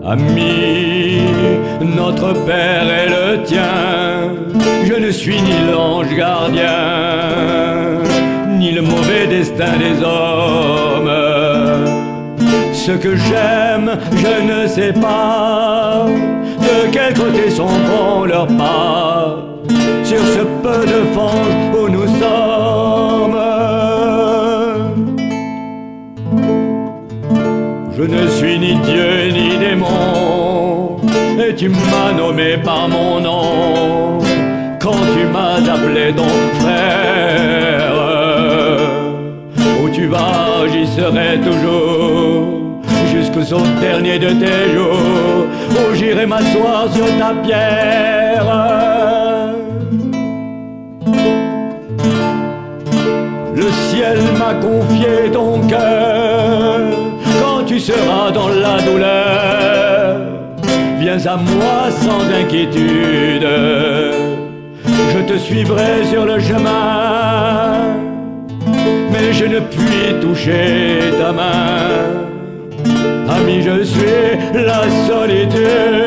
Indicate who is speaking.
Speaker 1: Ami, notre Père est le tien. Je ne suis ni l'ange gardien, ni le mauvais destin des hommes. Ce que j'aime, je ne sais pas de quel côté sont bons leurs pas sur ce peu de fange où nous sommes. Je ne suis ni Dieu ni démon, et tu m'as nommé par mon nom quand tu m'as appelé ton frère. Où tu vas, j'y serai toujours, jusqu'au dernier de tes jours, où j'irai m'asseoir sur ta pierre. Le ciel m'a confié ton cœur. Quand tu seras dans la douleur, viens à moi sans inquiétude. Je te suivrai sur le chemin, mais je ne puis toucher ta main. Ami, je suis la solitude.